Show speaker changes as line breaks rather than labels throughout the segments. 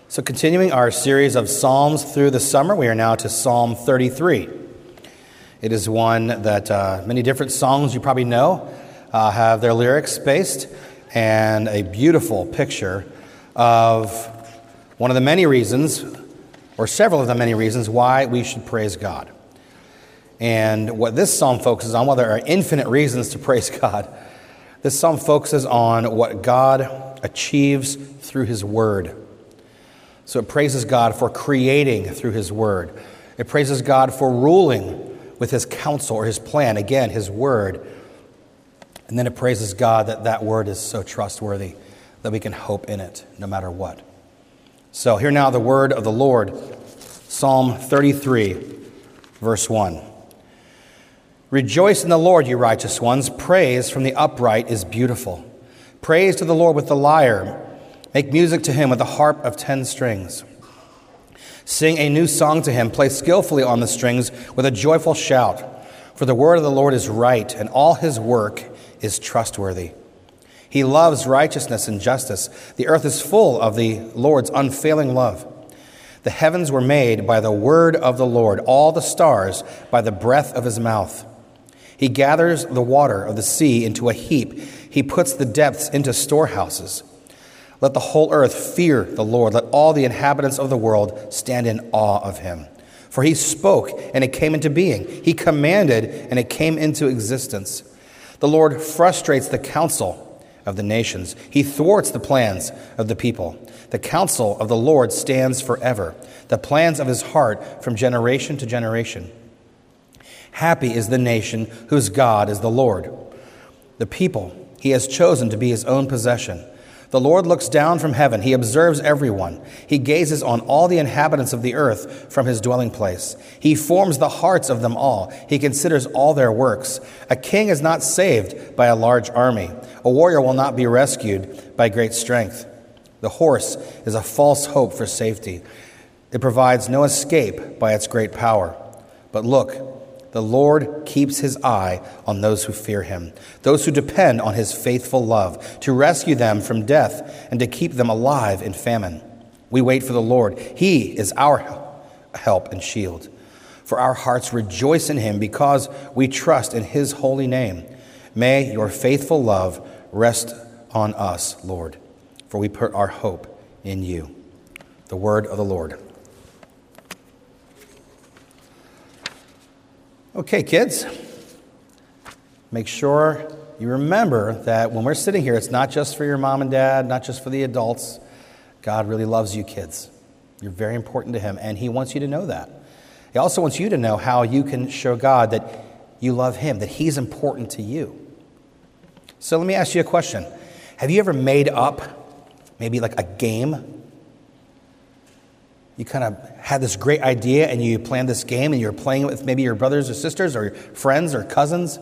So continuing our series of Psalms through the summer, we are now to Psalm 33. It is one that many different songs you probably know have their lyrics based, and a beautiful picture of one of the many reasons, or several of the many reasons, why we should praise God. And what this psalm focuses on, while there are infinite reasons to praise God, this psalm focuses on what God achieves through His Word. So it praises God for creating through His Word. It praises God for ruling with His counsel or His plan, again, His Word. And then it praises God that that Word is so trustworthy that we can hope in it no matter what. So hear now the word of the Lord, Psalm 33, verse 1. Rejoice in the Lord, you righteous ones. Praise from the upright is beautiful. Praise to the Lord with the lyre. Make music to Him with a harp of 10 strings. Sing a new song to Him. Play skillfully on the strings with a joyful shout. For the word of the Lord is right, and all His work is trustworthy. He loves righteousness and justice. The earth is full of the Lord's unfailing love. The heavens were made by the word of the Lord, all the stars by the breath of His mouth. He gathers the water of the sea into a heap. He puts the depths into storehouses. Let the whole earth fear the Lord. Let all the inhabitants of the world stand in awe of Him. For He spoke, and it came into being. He commanded, and it came into existence. The Lord frustrates the counsel of the nations. He thwarts the plans of the people. The counsel of the Lord stands forever, the plans of His heart from generation to generation. Happy is the nation whose God is the Lord, the people He has chosen to be His own possession. The Lord looks down from heaven. He observes everyone. He gazes on all the inhabitants of the earth from His dwelling place. He forms the hearts of them all. He considers all their works. A king is not saved by a large army. A warrior will not be rescued by great strength. The horse is a false hope for safety. It provides no escape by its great power. But look, the Lord keeps His eye on those who fear Him, those who depend on His faithful love, to rescue them from death and to keep them alive in famine. We wait for the Lord. He is our help and shield. For our hearts rejoice in Him because we trust in His holy name. May your faithful love rest on us, Lord, for we put our hope in You. The word of the Lord. Okay, kids, make sure you remember that when we're sitting here, it's not just for your mom and dad, not just for the adults. God really loves you, kids. You're very important to Him, and He wants you to know that. He also wants you to know how you can show God that you love Him, that He's important to you. So let me ask you a question. Have you ever made up maybe like a game? You kind of had this great idea and you planned this game and you're playing it with maybe your brothers or sisters or friends or cousins.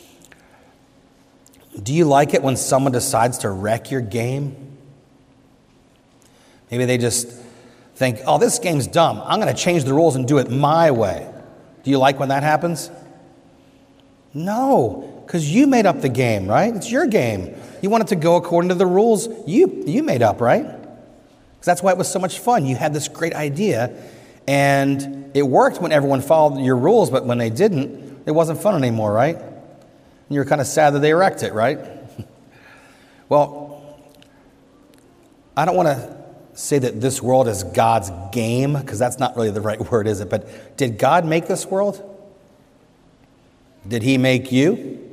Do you like it when someone decides to wreck your game? Maybe they just think, oh, this game's dumb. I'm going to change the rules and do it my way. Do you like when that happens? No, because you made up the game, right? It's your game. You want it to go according to the rules you made up, right? Because that's why it was so much fun. You had this great idea, and it worked when everyone followed your rules, but when they didn't, it wasn't fun anymore, right? And you were kind of sad that they wrecked it, right? Well, I don't want to say that this world is God's game, because that's not really the right word, is it? But did God make this world? Did He make you?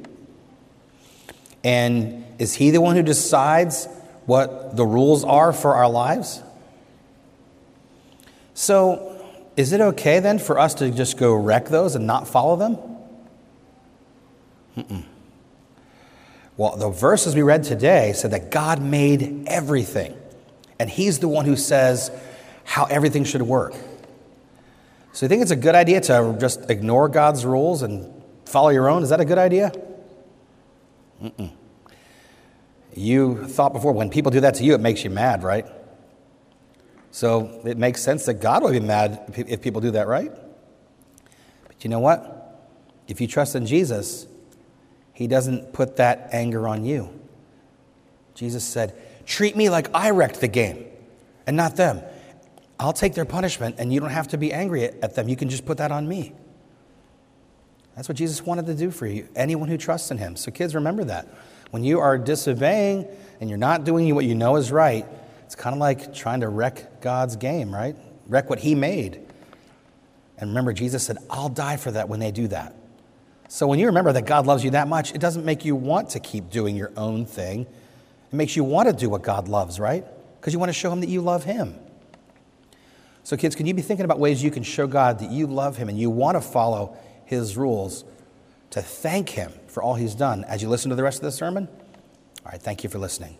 And is He the one who decides what the rules are for our lives? So, is it okay then for us to just go wreck those and not follow them? Well, the verses we read today said that God made everything, and He's the one who says how everything should work. So you think it's a good idea to just ignore God's rules and follow your own? Is that a good idea? You thought before, when people do that to you, it makes you mad, right? So it makes sense that God would be mad if people do that, right? But you know what? If you trust in Jesus, He doesn't put that anger on you. Jesus said, treat me like I wrecked the game and not them. I'll take their punishment, and you don't have to be angry at them. You can just put that on me. That's what Jesus wanted to do for you, anyone who trusts in him. So kids, remember that. When you are disobeying and you're not doing what you know is right, it's kind of like trying to wreck God's game, right? Wreck what he made. And remember, Jesus said, I'll die for that when they do that. So when you remember that God loves you that much, it doesn't make you want to keep doing your own thing. It makes you want to do what God loves, right? Because you want to show him that you love him. So kids, can you be thinking about ways you can show God that you love him and you want to follow his rules to thank him for all he's done as you listen to the rest of the sermon? All right, thank you for listening.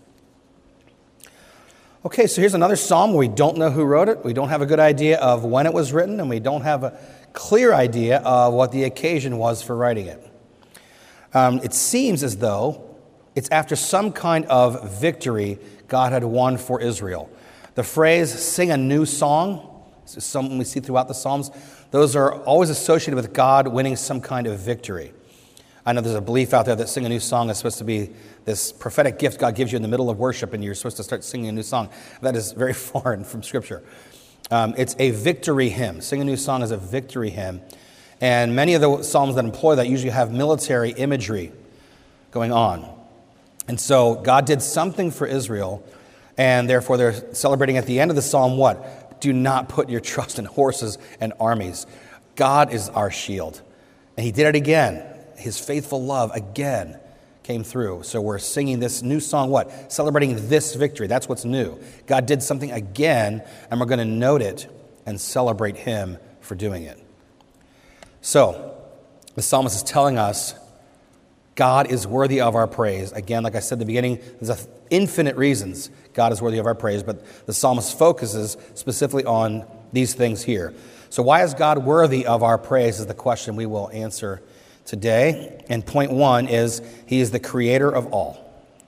Okay, so here's another psalm where we don't know who wrote it. We don't have a good idea of when it was written, and we don't have a clear idea of what the occasion was for writing it. It seems as though it's after some kind of victory God had won for Israel. The phrase, sing a new song, is something we see throughout the Psalms. Those are always associated with God winning some kind of victory. I know there's a belief out there that sing a new song is supposed to be this prophetic gift God gives you in the middle of worship, and you're supposed to start singing a new song. That is very foreign from Scripture. It's a victory hymn. Sing a new song is a victory hymn. And many of the psalms that employ that usually have military imagery going on. And so God did something for Israel, and therefore they're celebrating at the end of the psalm what? Do not put your trust in horses and armies. God is our shield. And he did it again. His faithful love again came through. So we're singing this new song, what? Celebrating this victory. That's what's new. God did something again, and we're going to note it and celebrate him for doing it. So the psalmist is telling us God is worthy of our praise. Again, like I said at the beginning, there's infinite reasons God is worthy of our praise, but the psalmist focuses specifically on these things here. So why is God worthy of our praise is the question we will answer today. And point one is he is the creator of all.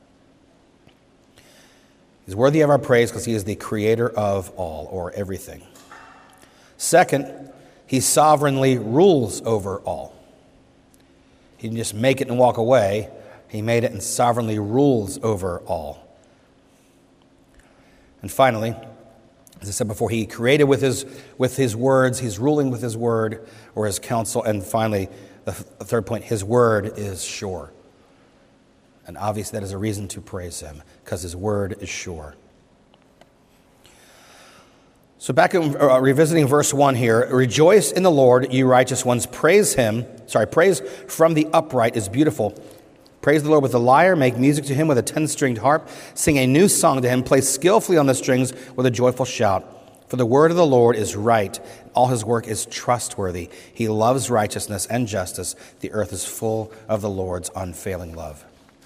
He's worthy of our praise because he is the creator of all, or everything. Second, he sovereignly rules over all. He didn't just make it and walk away. He made it and sovereignly rules over all. And finally, as I said before, he created with his words. He's ruling with his word or his counsel. And finally, the third point, his word is sure. And obviously that is a reason to praise him, because his word is sure. So back in revisiting verse 1 here, rejoice in the Lord, you righteous ones. Praise from the upright is beautiful. Praise the Lord with the lyre, make music to him with a 10-stringed harp. Sing a new song to him, play skillfully on the strings with a joyful shout. For the word of the Lord is right, all his work is trustworthy. He loves righteousness and justice. The earth is full of the Lord's unfailing love.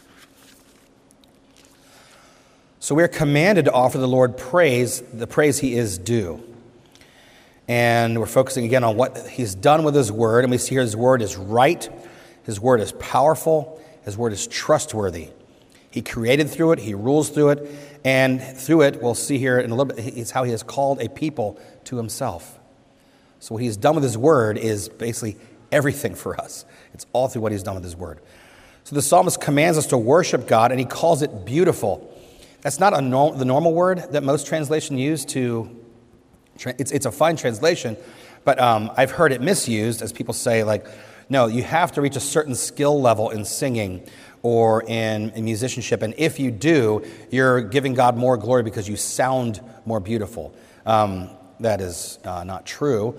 So we are commanded to offer the Lord praise, the praise he is due. And we're focusing again on what he's done with his word. And we see here his word is right, his word is powerful, his word is trustworthy. He created through it, he rules through it, and through it, we'll see here in a little bit, it's how he has called a people to himself. So what he's done with his word is basically everything for us. It's all through what he's done with his word. So the psalmist commands us to worship God, and he calls it beautiful. That's not the normal word that most translations use to, it's a fine translation, but I've heard it misused as people say, like, no, you have to reach a certain skill level in singing or in musicianship, and if you do, you're giving God more glory because you sound more beautiful. That is not true.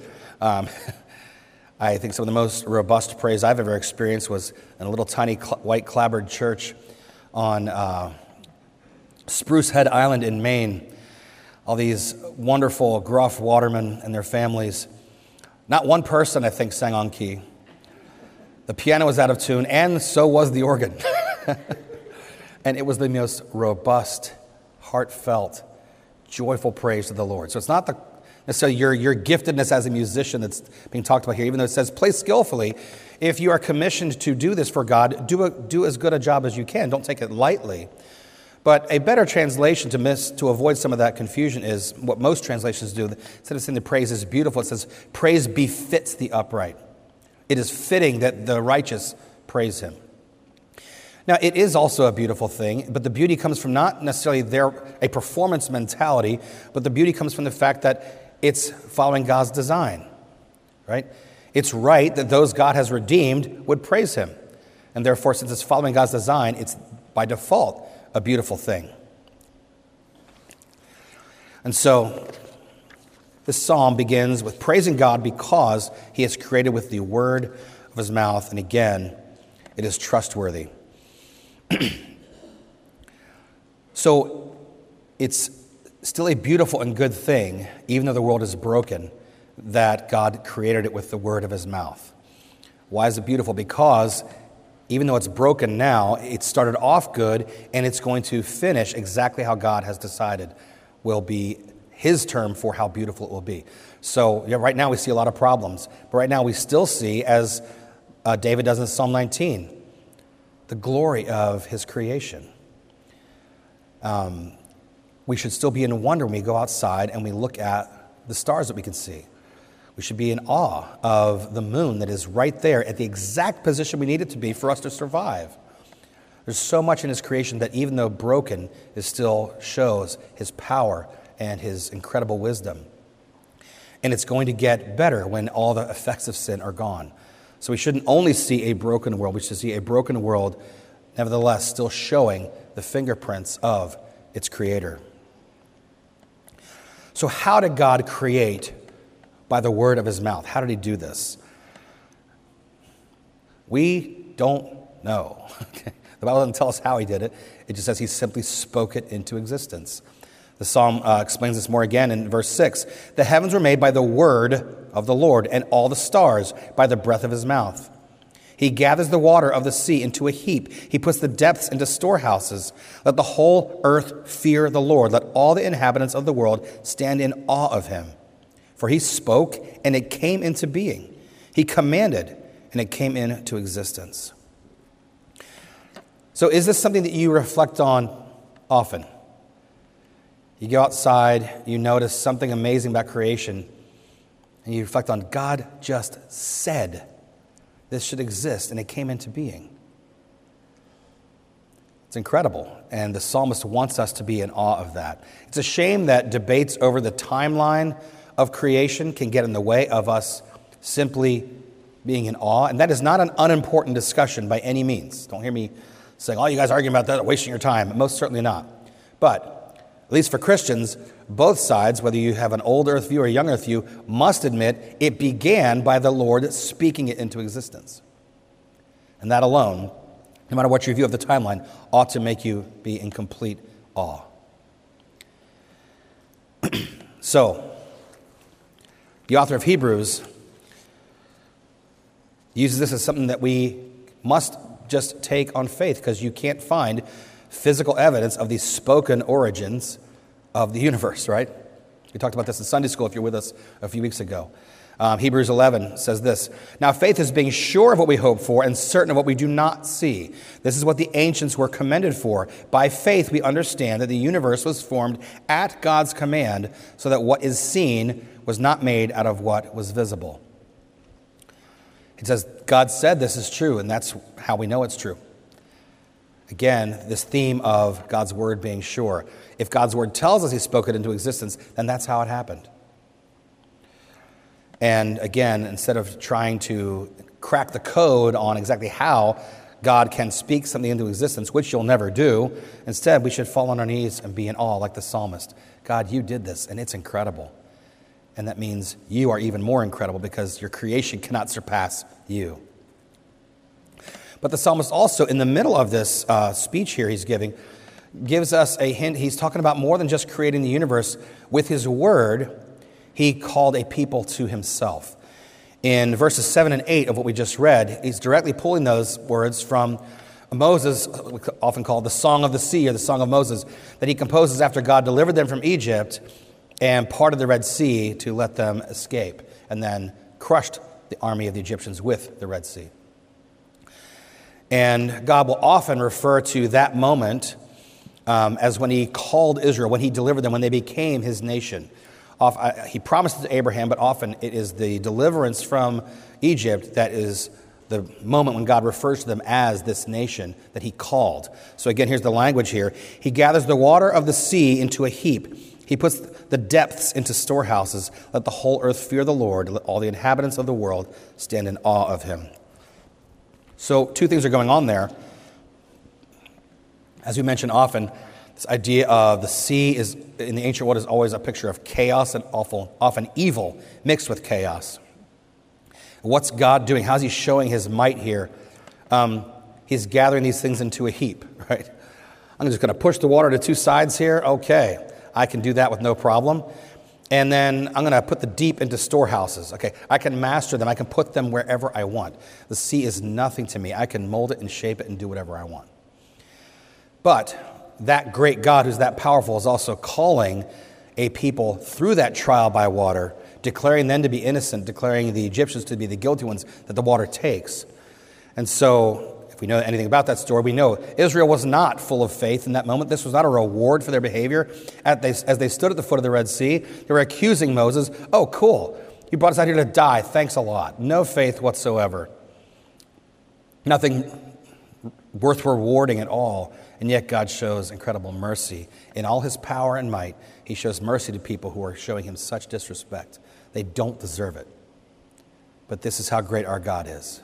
I think some of the most robust praise I've ever experienced was in a little tiny white clapboard church on Spruce Head Island in Maine. All these wonderful gruff watermen and their families. Not one person, I think, sang on key. The piano was out of tune, and so was the organ. And it was the most robust, heartfelt, joyful praise to the Lord. So it's not necessarily your giftedness as a musician that's being talked about here, even though it says play skillfully. If you are commissioned to do this for God, do as good a job as you can. Don't take it lightly. But a better translation to avoid some of that confusion is what most translations do. Instead of saying the praise is beautiful, it says praise befits the upright. It is fitting that the righteous praise him. Now, it is also a beautiful thing, but the beauty comes from not necessarily a performance mentality, but the beauty comes from the fact that it's following God's design, right? It's right that those God has redeemed would praise him. And therefore, since it's following God's design, it's by default a beautiful thing. And so this psalm begins with praising God because he has created with the word of his mouth. And again, it is trustworthy. So it's still a beautiful and good thing, even though the world is broken, that God created it with the word of his mouth. Why is it beautiful? Because even though it's broken now, it started off good, and it's going to finish exactly how God has decided will be his term for how beautiful it will be. So right now we see a lot of problems, but right now we still see, as David does in Psalm 19, the glory of his creation. We should still be in wonder when we go outside and we look at the stars that we can see. We should be in awe of the moon that is right there at the exact position we need it to be for us to survive. There's so much in his creation that, even though broken, it still shows his power and his incredible wisdom. And it's going to get better when all the effects of sin are gone. So we shouldn't only see a broken world, we should see a broken world, nevertheless, still showing the fingerprints of its creator. So how did God create by the word of his mouth? How did he do this? We don't know. The Bible doesn't tell us how he did it. It just says he simply spoke it into existence. The psalm explains this more again in verse 6. The heavens were made by the word of the Lord, and all the stars by the breath of his mouth. He gathers the water of the sea into a heap. He puts the depths into storehouses. Let the whole earth fear the Lord. Let all the inhabitants of the world stand in awe of him. For he spoke, and it came into being. He commanded, and it came into existence. So is this something that you reflect on often? You go outside, you notice something amazing about creation, and you reflect on, God just said this should exist, and it came into being. It's incredible, and the psalmist wants us to be in awe of that. It's a shame that debates over the timeline of creation can get in the way of us simply being in awe, and that is not an unimportant discussion by any means. Don't hear me saying, oh, you guys arguing about that are wasting your time. Most certainly not. But at least for Christians, both sides, whether you have an old earth view or a young earth view, must admit it began by the Lord speaking it into existence. And that alone, no matter what your view of the timeline, ought to make you be in complete awe. So, the author of Hebrews uses this as something that we must just take on faith, because you can't find physical evidence of the spoken origins of the universe, right? We talked about this in Sunday school if you're with us a few weeks ago. Hebrews 11 says this, Now faith is being sure of what we hope for and certain of what we do not see. This is what the ancients were commended for. By faith we understand that the universe was formed at God's command, so that what is seen was not made out of what was visible. It says, God said this is true, and that's how we know it's true. Again, this theme of God's word being sure. If God's word tells us he spoke it into existence, then that's how it happened. And again, instead of trying to crack the code on exactly how God can speak something into existence, which you'll never do, instead we should fall on our knees and be in awe like the psalmist. God, you did this, and it's incredible. And that means you are even more incredible, because your creation cannot surpass you. But the psalmist also, in the middle of this speech here he's giving, gives us a hint. He's talking about more than just creating the universe. With his word, he called a people to himself. In verses 7 and 8 of what we just read, he's directly pulling those words from Moses, often called the Song of the Sea or the Song of Moses, that he composes after God delivered them from Egypt and parted the Red Sea to let them escape, and then crushed the army of the Egyptians with the Red Sea. And God will often refer to that moment as when he called Israel, when he delivered them, when they became his nation. He promised it to Abraham, but often it is the deliverance from Egypt that is the moment when God refers to them as this nation that he called. So again, here's the language here. He gathers the water of the sea into a heap. He puts the depths into storehouses. Let the whole earth fear the Lord. Let all the inhabitants of the world stand in awe of him. So two things are going on there. As we mention often, this idea of the sea is, in the ancient world, is always a picture of chaos and often evil mixed with chaos. What's God doing? How's he showing his might here? He's gathering these things into a heap, right? I'm just going to push the water to two sides here. Okay, I can do that with no problem. And then I'm going to put the deep into storehouses. Okay, I can master them. I can put them wherever I want. The sea is nothing to me. I can mold it and shape it and do whatever I want. But that great God who's that powerful is also calling a people through that trial by water, declaring them to be innocent, declaring the Egyptians to be the guilty ones that the water takes. And so, if we know anything about that story, we know Israel was not full of faith in that moment. This was not a reward for their behavior. As they stood at the foot of the Red Sea, they were accusing Moses, "Oh, cool, you brought us out here to die. Thanks a lot." No faith whatsoever. Nothing worth rewarding at all. And yet God shows incredible mercy. In all his power and might, he shows mercy to people who are showing him such disrespect. They don't deserve it. But this is how great our God is.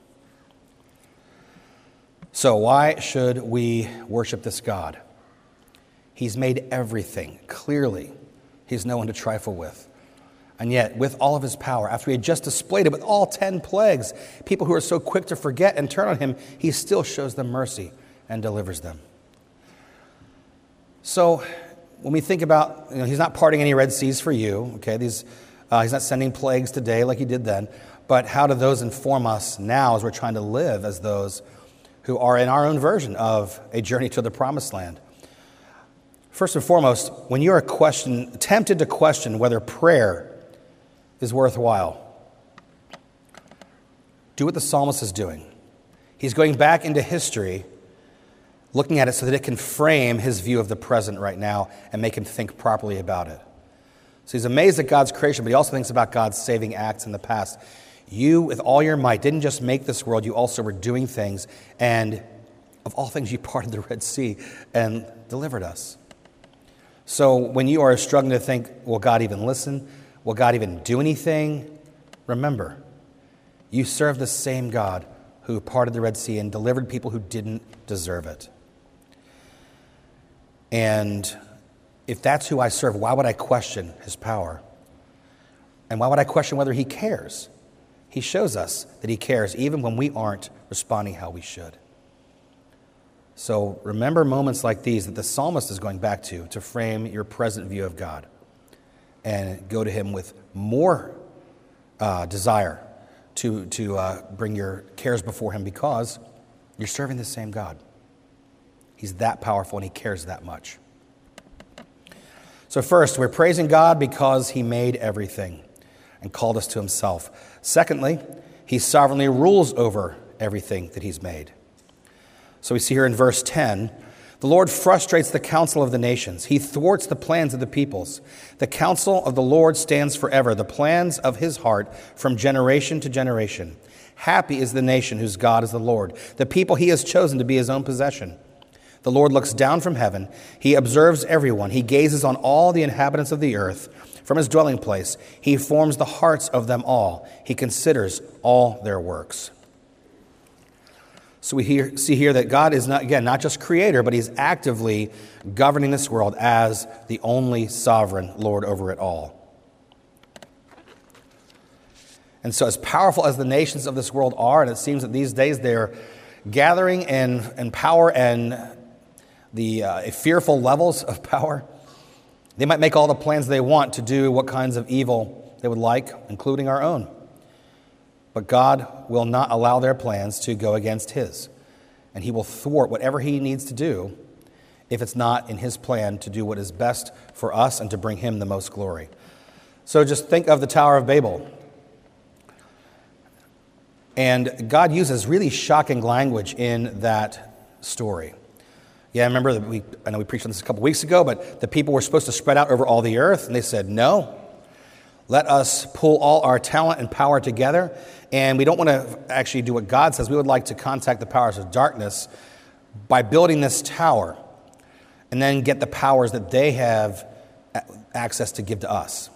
So why should we worship this God? He's made everything. Clearly, he's no one to trifle with. And yet, with all of his power, after he had just displayed it with all 10 plagues, people who are so quick to forget and turn on him, he still shows them mercy and delivers them. So when we think about, he's not parting any Red Seas for you, okay? He's not sending plagues today like he did then, but how do those inform us now as we're trying to live as those who are in our own version of a journey to the promised land? First and foremost, when you are tempted to question whether prayer is worthwhile, do what the psalmist is doing. He's going back into history, looking at it so that it can frame his view of the present right now and make him think properly about it. So he's amazed at God's creation, but he also thinks about God's saving acts in the past. You, with all your might, didn't just make this world, you also were doing things, and of all things, you parted the Red Sea and delivered us. So when you are struggling to think, will God even listen? Will God even do anything? Remember, you serve the same God who parted the Red Sea and delivered people who didn't deserve it. And if that's who I serve, why would I question his power? And why would I question whether he cares? He shows us that he cares even when we aren't responding how we should. So remember moments like these that the psalmist is going back to frame your present view of God. And go to him with more desire to bring your cares before him because you're serving the same God. He's that powerful and he cares that much. So first, we're praising God because he made everything and called us to himself. Secondly, he sovereignly rules over everything that he's made. So we see here in verse 10, the Lord frustrates the counsel of the nations. He thwarts the plans of the peoples. The counsel of the Lord stands forever, the plans of his heart from generation to generation. Happy is the nation whose God is the Lord, the people he has chosen to be his own possession. The Lord looks down from heaven. He observes everyone. He gazes on all the inhabitants of the earth. From his dwelling place, he forms the hearts of them all. He considers all their works. So we see here that God is not just creator, but he's actively governing this world as the only sovereign Lord over it all. And so as powerful as the nations of this world are, and it seems that these days they're gathering in power and the fearful levels of power, they might make all the plans they want to do what kinds of evil they would like, including our own. But God will not allow their plans to go against his. And he will thwart whatever he needs to do if it's not in his plan to do what is best for us and to bring him the most glory. So just think of the Tower of Babel. And God uses really shocking language in that story. Yeah, I remember I know we preached on this a couple weeks ago, but the people were supposed to spread out over all the earth, and they said, no, let us pull all our talent and power together, and we don't want to actually do what God says. We would like to contact the powers of darkness by building this tower, and then get the powers that they have access to give to us.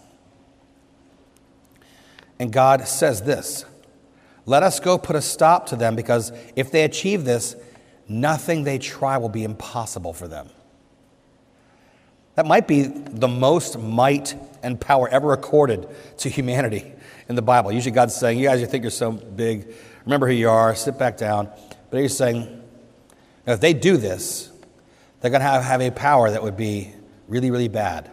And God says this, let us go put a stop to them, because if they achieve this, nothing they try will be impossible for them. That might be the most might and power ever accorded to humanity in the Bible. Usually God's saying, you guys, you think you're so big, remember who you are, sit back down. But he's saying, if they do this, they're going to have a power that would be really, really bad.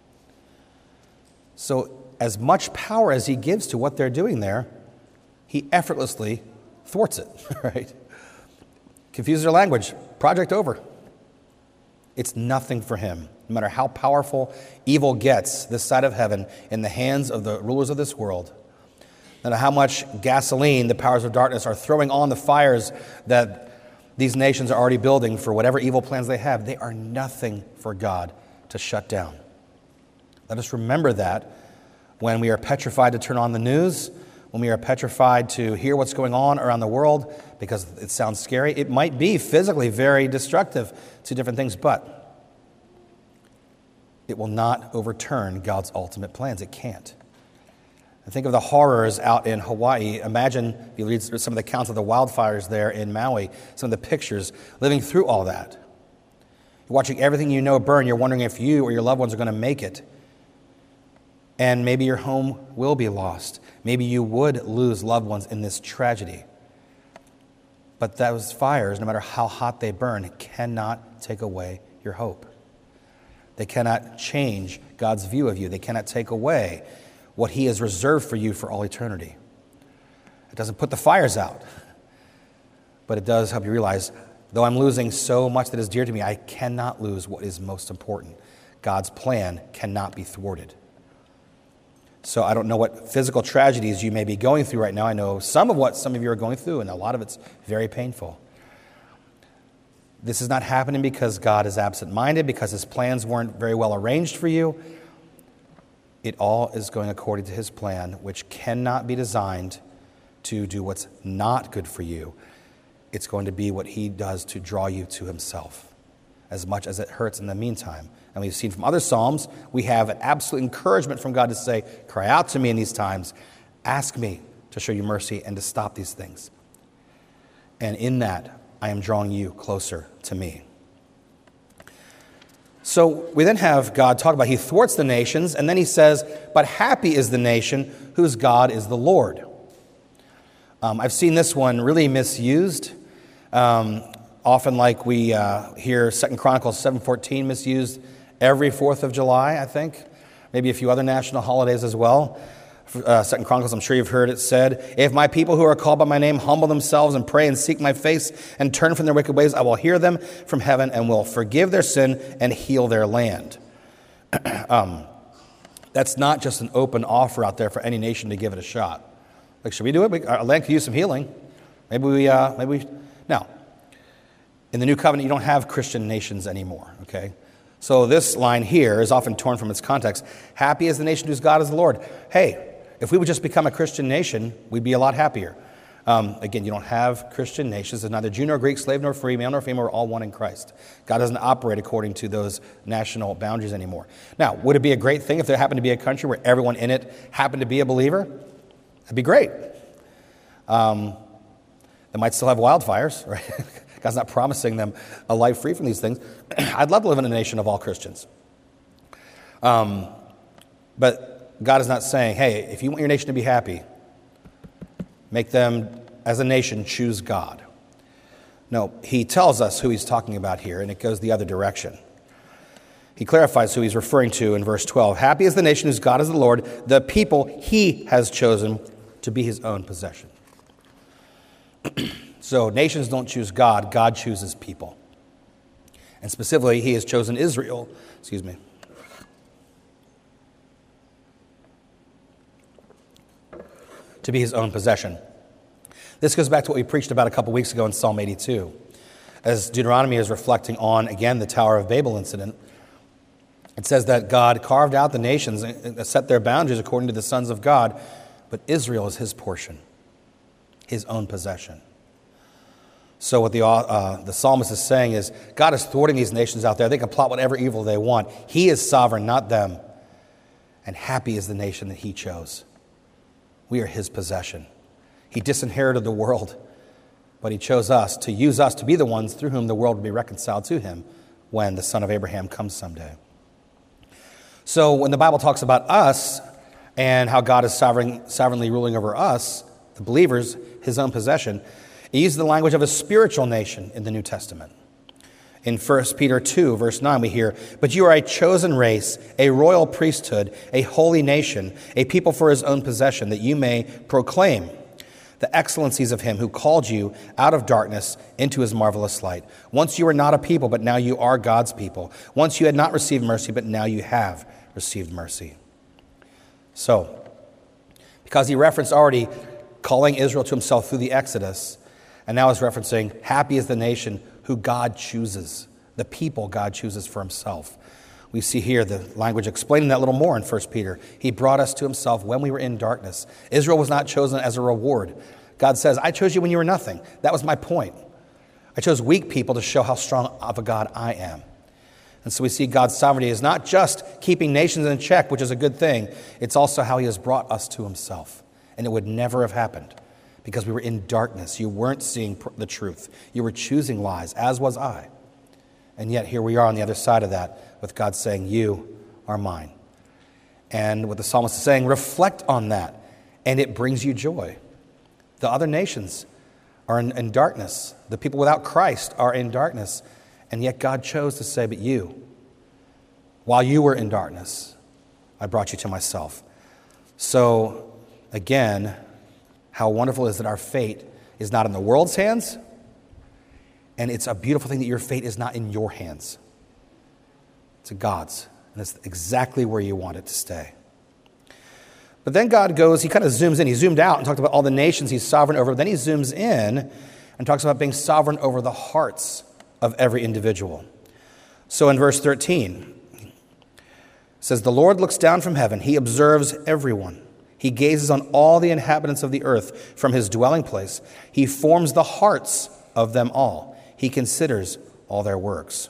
So as much power as he gives to what they're doing there, he effortlessly thwarts it, right? Confuses their language. Project over. It's nothing for him. No matter how powerful evil gets this side of heaven in the hands of the rulers of this world, no matter how much gasoline the powers of darkness are throwing on the fires that these nations are already building for whatever evil plans they have, they are nothing for God to shut down. Let us remember that when we are petrified to turn on the news, when we are petrified to hear what's going on around the world because it sounds scary. It might be physically very destructive to different things, but it will not overturn God's ultimate plans. It can't. And think of the horrors out in Hawaii. Imagine, if you read some of the accounts of the wildfires there in Maui, some of the pictures, living through all that. You're watching everything you know burn. You're wondering if you or your loved ones are going to make it. And maybe your home will be lost. Maybe you would lose loved ones in this tragedy. But those fires, no matter how hot they burn, cannot take away your hope. They cannot change God's view of you. They cannot take away what he has reserved for you for all eternity. It doesn't put the fires out, but it does help you realize, though I'm losing so much that is dear to me, I cannot lose what is most important. God's plan cannot be thwarted. So I don't know what physical tragedies you may be going through right now. I know some of what some of you are going through, and a lot of it's very painful. This is not happening because God is absent-minded, because his plans weren't very well arranged for you. It all is going according to his plan, which cannot be designed to do what's not good for you. It's going to be what he does to draw you to himself, as much as it hurts in the meantime. And we've seen from other Psalms, we have an absolute encouragement from God to say, cry out to me in these times, ask me to show you mercy and to stop these things. And in that, I am drawing you closer to me. So we then have God talk about he thwarts the nations, and then he says, but happy is the nation whose God is the Lord. I've seen this one really misused. Often like we hear 2 Chronicles 7:14 misused every 4th of July, I think. Maybe a few other national holidays as well. 2 Chronicles, I'm sure you've heard it said, if my people who are called by my name humble themselves and pray and seek my face and turn from their wicked ways, I will hear them from heaven and will forgive their sin and heal their land. That's not just an open offer out there for any nation to give it a shot. Like, should we do it? Our land could use some healing. Maybe we. Now, in the New Covenant, you don't have Christian nations anymore, okay? So this line here is often torn from its context. Happy is the nation whose God is the Lord. Hey, if we would just become a Christian nation, we'd be a lot happier. Again, you don't have Christian nations. There's neither Jew nor Greek, slave nor free, male nor female. We're all one in Christ. God doesn't operate according to those national boundaries anymore. Now, would it be a great thing if there happened to be a country where everyone in it happened to be a believer? That'd be great. They might still have wildfires, right? God's not promising them a life free from these things. I'd love to live in a nation of all Christians. But God is not saying, hey, if you want your nation to be happy, make them, as a nation, choose God. No, he tells us who he's talking about here, and it goes the other direction. He clarifies who he's referring to in verse 12. Happy is the nation whose God is the Lord, the people he has chosen to be his own possession. So nations don't choose God, God chooses people. And specifically, he has chosen Israel, to be his own possession. This goes back to what we preached about a couple weeks ago in Psalm 82. As Deuteronomy is reflecting on, again, the Tower of Babel incident, it says that God carved out the nations and set their boundaries according to the sons of God, but Israel is his portion, his own possession. So what the psalmist is saying is, God is thwarting these nations out there. They can plot whatever evil they want. He is sovereign, not them. And happy is the nation that he chose. We are his possession. He disinherited the world, but he chose us to use us to be the ones through whom the world will be reconciled to him when the Son of Abraham comes someday. So when the Bible talks about us and how God is sovereignly ruling over us, the believers, his own possession, it uses the language of a spiritual nation in the New Testament. In 1 Peter 2, verse 9, we hear, "But you are a chosen race, a royal priesthood, a holy nation, a people for his own possession, that you may proclaim the excellencies of him who called you out of darkness into his marvelous light. Once you were not a people, but now you are God's people. Once you had not received mercy, but now you have received mercy." So, because he referenced already calling Israel to himself through the Exodus, and now is referencing, happy is the nation who God chooses, the people God chooses for himself. We see here the language explaining that a little more in 1 Peter. He brought us to himself when we were in darkness. Israel was not chosen as a reward. God says, I chose you when you were nothing. That was my point. I chose weak people to show how strong of a God I am. And so we see God's sovereignty is not just keeping nations in check, which is a good thing. It's also how he has brought us to himself. And it would never have happened because we were in darkness. You weren't seeing the truth. You were choosing lies, as was I. And yet here we are on the other side of that with God saying, you are mine. And what the psalmist is saying, reflect on that, and it brings you joy. The other nations are in darkness. The people without Christ are in darkness. And yet God chose to say, but you, while you were in darkness, I brought you to myself. So, again, how wonderful it is that our fate is not in the world's hands, and it's a beautiful thing that your fate is not in your hands. It's God's, and it's exactly where you want it to stay. But then God goes, he kind of zooms in. He zoomed out and talked about all the nations he's sovereign over. Then he zooms in and talks about being sovereign over the hearts of every individual. So in verse 13, it says, the Lord looks down from heaven. He observes everyone. He gazes on all the inhabitants of the earth from his dwelling place. He forms the hearts of them all. He considers all their works.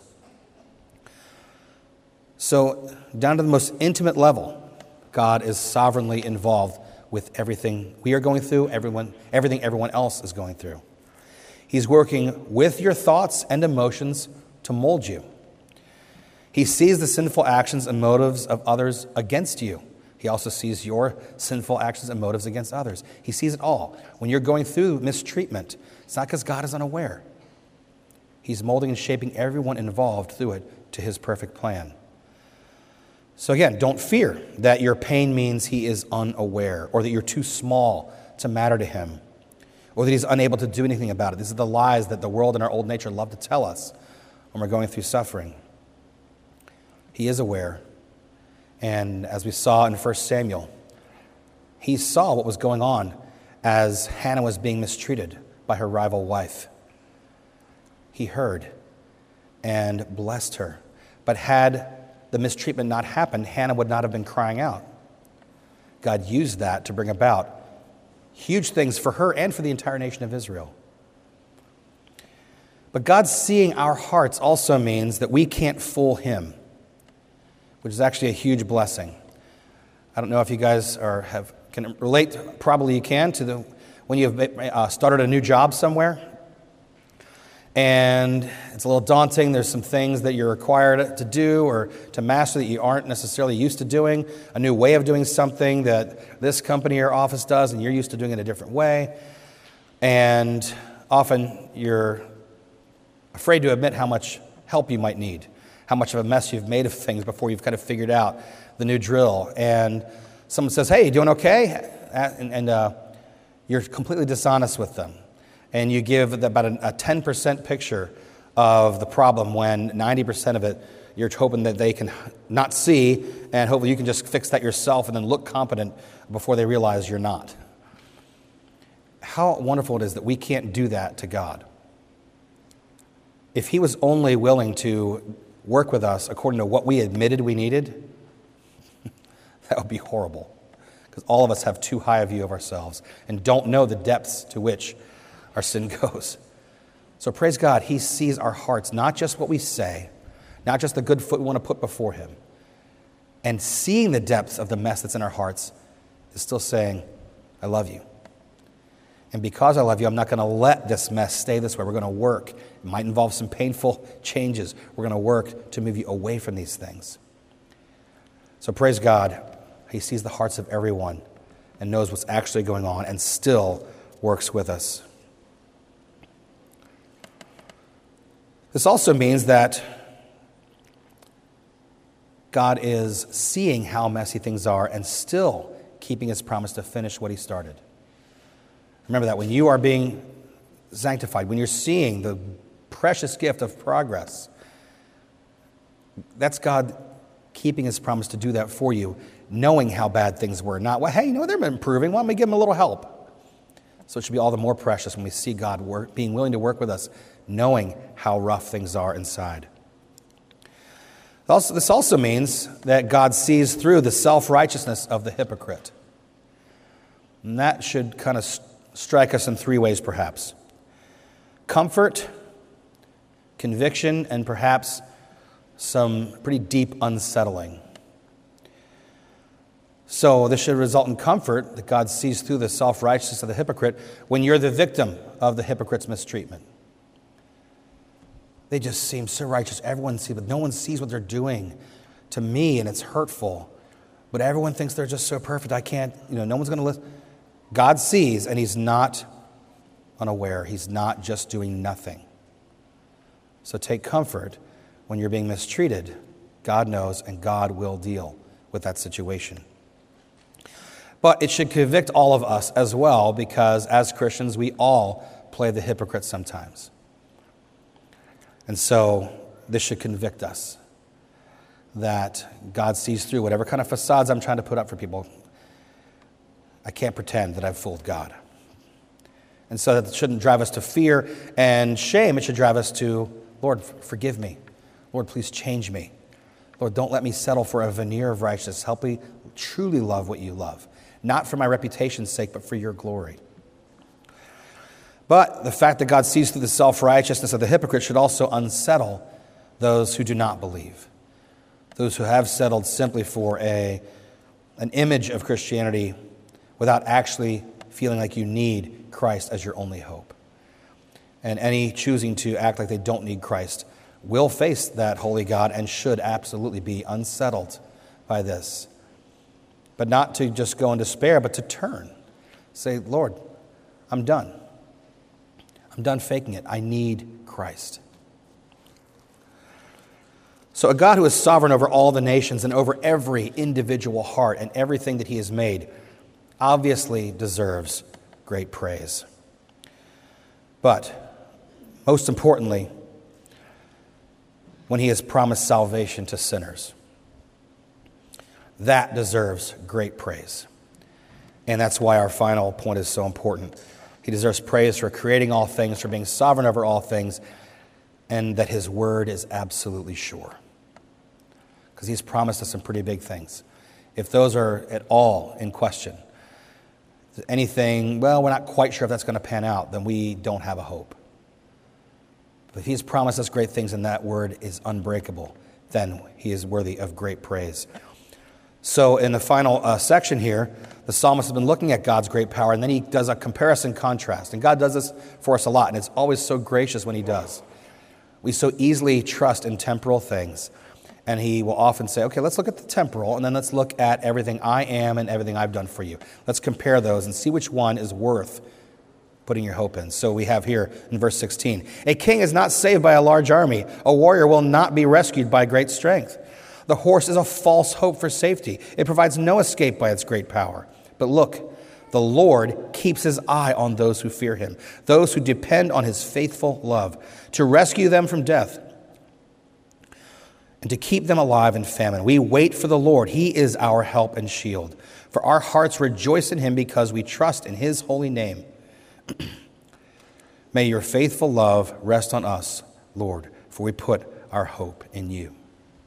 So down to the most intimate level, God is sovereignly involved with everything we are going through, everything everyone else is going through. He's working with your thoughts and emotions to mold you. He sees the sinful actions and motives of others against you. He also sees your sinful actions and motives against others. He sees it all. When you're going through mistreatment, it's not because God is unaware. He's molding and shaping everyone involved through it to his perfect plan. So again, don't fear that your pain means he is unaware, or that you're too small to matter to him, or that he's unable to do anything about it. These are the lies that the world and our old nature love to tell us when we're going through suffering. He is aware. And as we saw in 1 Samuel, he saw what was going on as Hannah was being mistreated by her rival wife. He heard and blessed her. But had the mistreatment not happened, Hannah would not have been crying out. God used that to bring about huge things for her and for the entire nation of Israel. But God seeing our hearts also means that we can't fool him, which is actually a huge blessing. I don't know if you guys can relate. Probably you can to when you've started a new job somewhere, and it's a little daunting. There's some things that you're required to do or to master that you aren't necessarily used to doing, a new way of doing something that this company or office does, and you're used to doing it a different way. And often you're afraid to admit how much help you might need, how much of a mess you've made of things before you've kind of figured out the new drill. And someone says, hey, you doing okay? And you're completely dishonest with them. And you give about a 10% picture of the problem when 90% of it you're hoping that they can not see, and hopefully you can just fix that yourself and then look competent before they realize you're not. How wonderful it is that we can't do that to God. If he was only willing to work with us according to what we admitted we needed, that would be horrible, because all of us have too high a view of ourselves and don't know the depths to which our sin goes. So praise God, he sees our hearts, not just what we say, not just the good foot we want to put before him. And seeing the depths of the mess that's in our hearts is still saying, I love you. And because I love you, I'm not going to let this mess stay this way. We're going to work. It might involve some painful changes. We're going to work to move you away from these things. So praise God, he sees the hearts of everyone and knows what's actually going on and still works with us. This also means that God is seeing how messy things are and still keeping his promise to finish what he started. Remember that when you are being sanctified, when you're seeing the precious gift of progress, that's God keeping his promise to do that for you, knowing how bad things were. Not, well, hey, they're improving. Why don't we give them a little help? So it should be all the more precious when we see God being willing to work with us, knowing how rough things are inside. This also means that God sees through the self-righteousness of the hypocrite. And that should kind of strike us in three ways, perhaps. Comfort, conviction, and perhaps some pretty deep unsettling. So this should result in comfort that God sees through the self-righteousness of the hypocrite when you're the victim of the hypocrite's mistreatment. They just seem so righteous. Everyone sees, but no one sees what they're doing to me, and it's hurtful. But everyone thinks they're just so perfect. I can't, no one's going to listen. God sees, and he's not unaware. He's not just doing nothing. So take comfort when you're being mistreated. God knows, and God will deal with that situation. But it should convict all of us as well, because as Christians, we all play the hypocrite sometimes. And so this should convict us that God sees through whatever kind of facades I'm trying to put up for people. I can't pretend that I've fooled God. And so that shouldn't drive us to fear and shame. It should drive us to, Lord, forgive me. Lord, please change me. Lord, don't let me settle for a veneer of righteousness. Help me truly love what you love. Not for my reputation's sake, but for your glory. But the fact that God sees through the self-righteousness of the hypocrite should also unsettle those who do not believe. Those who have settled simply for an image of Christianity without actually feeling like you need Christ as your only hope. And any choosing to act like they don't need Christ will face that holy God and should absolutely be unsettled by this. But not to just go in despair, but to turn. Say, Lord, I'm done. I'm done faking it. I need Christ. So a God who is sovereign over all the nations and over every individual heart and everything that he has made obviously deserves great praise. But most importantly, when he has promised salvation to sinners, that deserves great praise. And that's why our final point is so important. He deserves praise for creating all things, for being sovereign over all things, and that his word is absolutely sure. Because he's promised us some pretty big things. If those are at all in question, anything, well, we're not quite sure if that's going to pan out, then we don't have a hope. But if he's promised us great things and that word is unbreakable, then he is worthy of great praise. So in the final section here, the psalmist has been looking at God's great power, and then he does a comparison contrast. And God does this for us a lot, and it's always so gracious when he does. We so easily trust in temporal things, and he will often say, okay, let's look at the temporal, and then let's look at everything I am and everything I've done for you. Let's compare those and see which one is worth putting your hope in. So we have here in verse 16, a king is not saved by a large army. A warrior will not be rescued by great strength. The horse is a false hope for safety. It provides no escape by its great power. But look, the Lord keeps his eye on those who fear him, those who depend on his faithful love, to rescue them from death and to keep them alive in famine. We wait for the Lord. He is our help and shield. For our hearts rejoice in him because we trust in his holy name. May your faithful love rest on us, Lord, for we put our hope in you.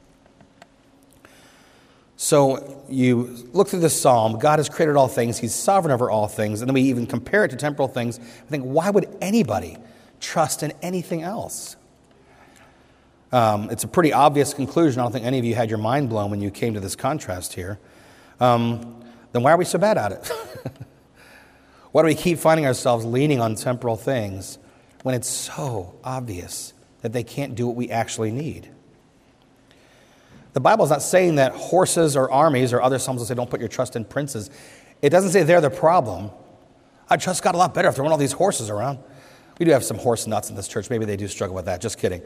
So you look through this psalm, God has created all things, he's sovereign over all things, and then we even compare it to temporal things. I think, why would anybody trust in anything else. It's a pretty obvious conclusion. I don't think any of you had your mind blown when you came to this contrast here. Then why are we so bad at it? Why do we keep finding ourselves leaning on temporal things when it's so obvious that they can't do what we actually need? The Bible's not saying that horses or armies, or other psalms will say don't put your trust in princes. It doesn't say they're the problem. I trust God a lot better if there weren't all these horses around. We do have some horse nuts in this church. Maybe they do struggle with that. Just kidding.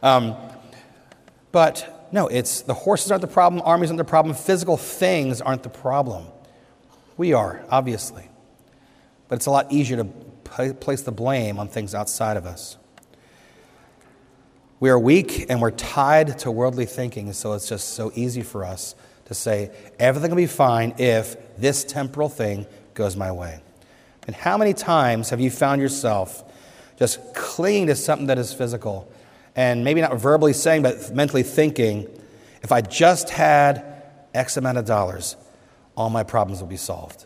But no, it's the horses aren't the problem. Armies aren't the problem. Physical things aren't the problem. We are, obviously. But it's a lot easier to place the blame on things outside of us. We are weak and we're tied to worldly thinking, and so it's just so easy for us to say, everything will be fine if this temporal thing goes my way. And how many times have you found yourself just clinging to something that is physical, and maybe not verbally saying, but mentally thinking, if I just had X amount of dollars, all my problems will be solved?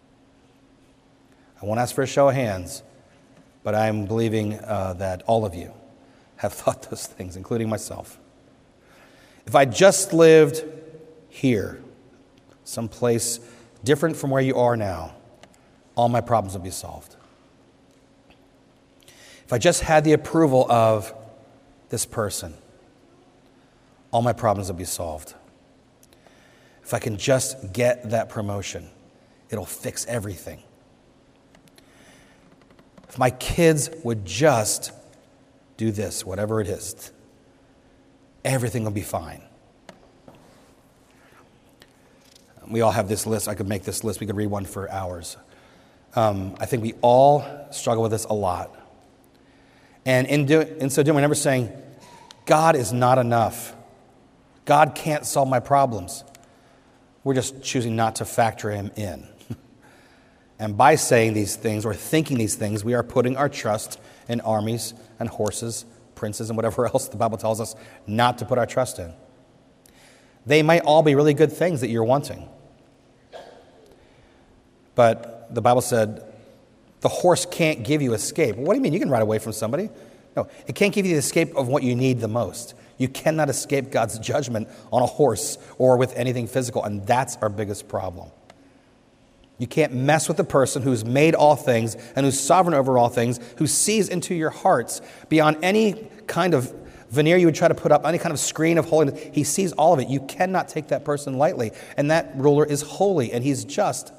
I won't ask for a show of hands, but I'm believing that all of you have thought those things, including myself. If I just lived here, someplace different from where you are now, all my problems would be solved. If I just had the approval of this person, all my problems would be solved. If I can just get that promotion, it'll fix everything. If my kids would just do this, whatever it is, everything will be fine. We all have this list. I could make this list. We could read one for hours. I think we all struggle with this a lot. And in so doing, we're never saying, God is not enough. God can't solve my problems. We're just choosing not to factor him in. And by saying these things or thinking these things, we are putting our trust in armies and horses, princes, and whatever else the Bible tells us not to put our trust in. They might all be really good things that you're wanting. But the Bible said the horse can't give you escape. What do you mean? You can ride away from somebody. No, it can't give you the escape of what you need the most. You cannot escape God's judgment on a horse or with anything physical, and that's our biggest problem. You can't mess with the person who's made all things and who's sovereign over all things, who sees into your hearts beyond any kind of veneer you would try to put up, any kind of screen of holiness. He sees all of it. You cannot take that person lightly, and that ruler is holy, and he's just.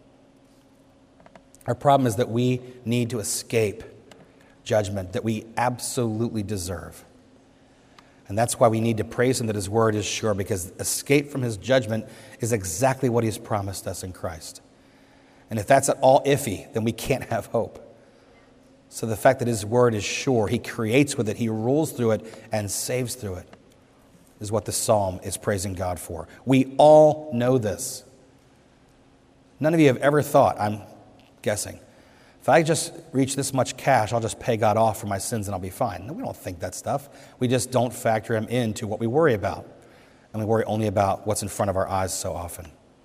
Our problem is that we need to escape judgment that we absolutely deserve. And that's why we need to praise him that his word is sure, because escape from his judgment is exactly what he's promised us in Christ. And if that's at all iffy, then we can't have hope. So the fact that his word is sure, he creates with it, he rules through it, and saves through it, is what the psalm is praising God for. We all know this. None of you have ever thought, I'm guessing, if I just reach this much cash, I'll just pay God off for my sins and I'll be fine. No, we don't think that stuff. We just don't factor him into what we worry about. And we worry only about what's in front of our eyes so often.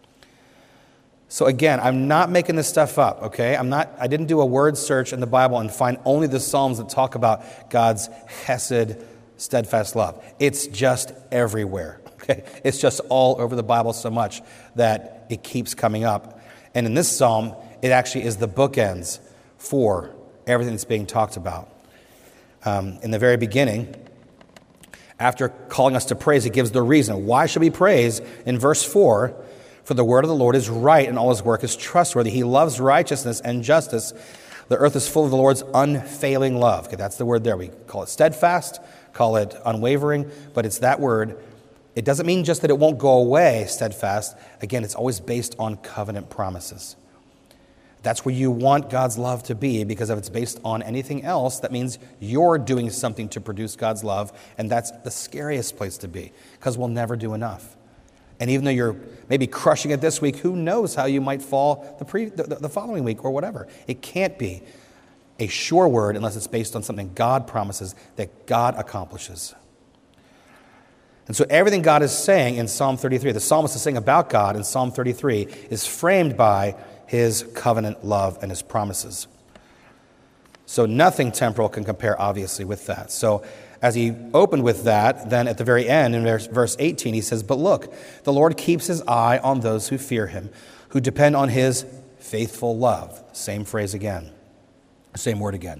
So again, I'm not making this stuff up, okay? I didn't do a word search in the Bible and find only the Psalms that talk about God's hesed, steadfast love. It's just everywhere, okay? It's just all over the Bible so much that it keeps coming up. And in this psalm, it actually is the bookends for everything that's being talked about. In the very beginning, after calling us to praise, it gives the reason. Why should we praise? In verse 4, for the word of the Lord is right and all his work is trustworthy. He loves righteousness and justice. The earth is full of the Lord's unfailing love. Okay, that's the word there. We call it steadfast, call it unwavering, but it's that word. It doesn't mean just that it won't go away, steadfast. Again, it's always based on covenant promises. That's where you want God's love to be, because if it's based on anything else, that means you're doing something to produce God's love, and that's the scariest place to be, because we'll never do enough. And even though you're maybe crushing it this week, who knows how you might fall the following week or whatever. It can't be a sure word unless it's based on something God promises that God accomplishes. And so everything God is saying in Psalm 33, the psalmist is saying about God in Psalm 33, is framed by his covenant love and his promises. So nothing temporal can compare, obviously, with that. So as he opened with that, then at the very end, in verse 18, he says, "But look, the Lord keeps his eye on those who fear him, who depend on his faithful love." Same phrase again. Same word again.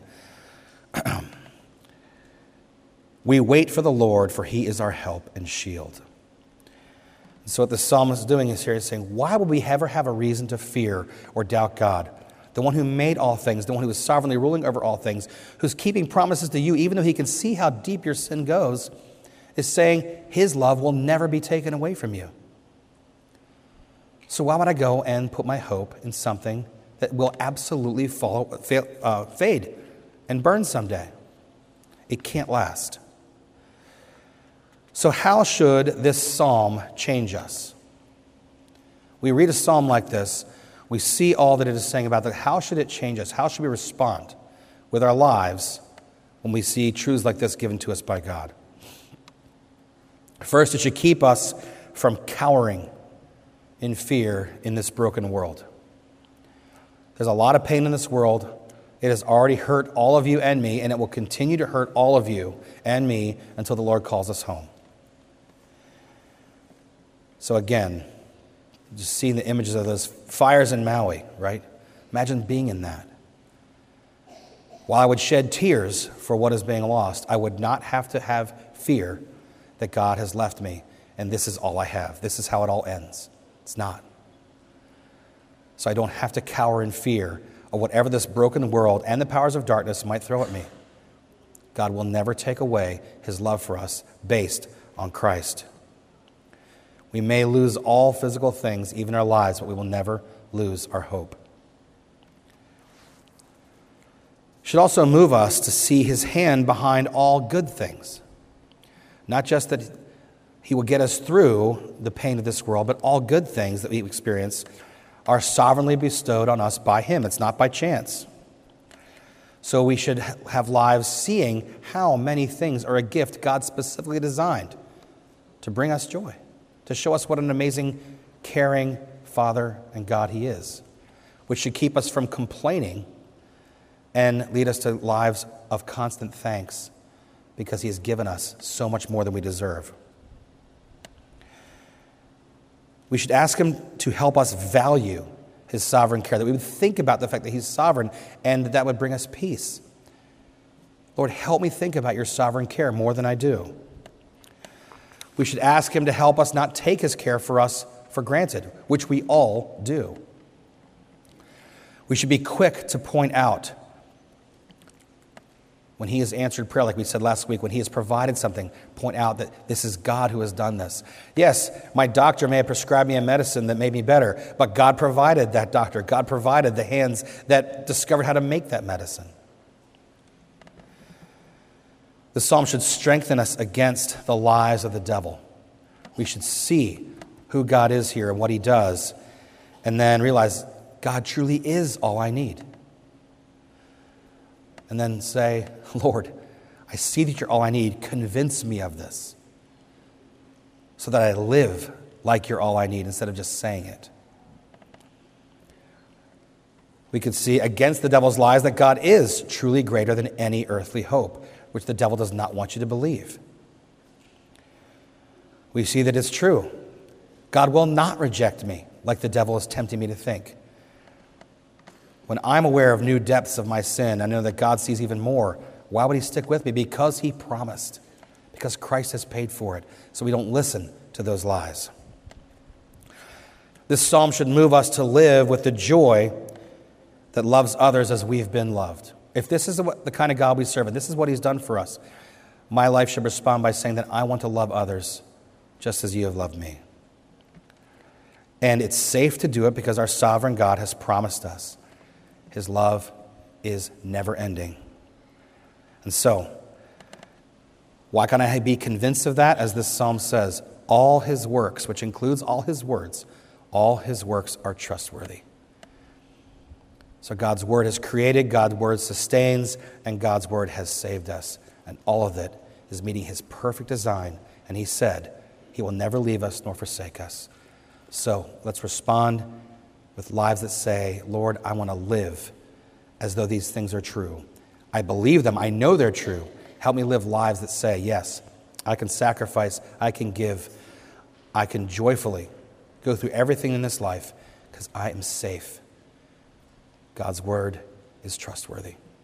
"We wait for the Lord, for he is our help and shield." And so what the psalmist is doing is here is saying, why would we ever have a reason to fear or doubt God? The one who made all things, the one who is sovereignly ruling over all things, who's keeping promises to you, even though he can see how deep your sin goes, is saying his love will never be taken away from you. So why would I go and put my hope in something that will absolutely fade and burn someday? It can't last. So how should this psalm change us? We read a psalm like this, we see all that it is saying about that. How should it change us? How should we respond with our lives when we see truths like this given to us by God? First, it should keep us from cowering in fear in this broken world. There's a lot of pain in this world. It has already hurt all of you and me, and it will continue to hurt all of you and me until the Lord calls us home. So again, just seeing the images of those fires in Maui, right? Imagine being in that. While I would shed tears for what is being lost, I would not have to have fear that God has left me and this is all I have. This is how it all ends. It's not. So I don't have to cower in fear of whatever this broken world and the powers of darkness might throw at me. God will never take away his love for us based on Christ. We may lose all physical things, even our lives, but we will never lose our hope. It should also move us to see his hand behind all good things. Not just that he will get us through the pain of this world, but all good things that we experience are sovereignly bestowed on us by him. It's not by chance. So we should have lives seeing how many things are a gift God specifically designed to bring us joy, to show us what an amazing, caring Father and God he is, which should keep us from complaining and lead us to lives of constant thanks because he has given us so much more than we deserve. We should ask him to help us value his sovereign care, that we would think about the fact that he's sovereign and that would bring us peace. Lord, help me think about your sovereign care more than I do. We should ask him to help us not take his care for us for granted, which we all do. We should be quick to point out when he has answered prayer, like we said last week, when he has provided something, point out that this is God who has done this. Yes, my doctor may have prescribed me a medicine that made me better, but God provided that doctor. God provided the hands that discovered how to make that medicine. The psalm should strengthen us against the lies of the devil. We should see who God is here and what he does, and then realize God truly is all I need. And then say, Lord, I see that you're all I need. Convince me of this so that I live like you're all I need instead of just saying it. We could see against the devil's lies that God is truly greater than any earthly hope, which the devil does not want you to believe. We see that it's true. God will not reject me like the devil is tempting me to think. When I'm aware of new depths of my sin, I know that God sees even more. Why would he stick with me? Because he promised. Because Christ has paid for it. So we don't listen to those lies. This psalm should move us to live with the joy that loves others as we've been loved. If this is the kind of God we serve, and this is what he's done for us, my life should respond by saying that I want to love others just as you have loved me. And it's safe to do it because our sovereign God has promised us. His love is never ending. And so, why can't I be convinced of that? As this psalm says, all his works, which includes all his words, all his works are trustworthy. So God's word has created, God's word sustains, and God's word has saved us. And all of it is meeting his perfect design. And he said, he will never leave us nor forsake us. So let's respond with lives that say, Lord, I want to live as though these things are true. I believe them. I know they're true. Help me live lives that say, yes, I can sacrifice, I can give, I can joyfully go through everything in this life because I am safe. God's word is trustworthy.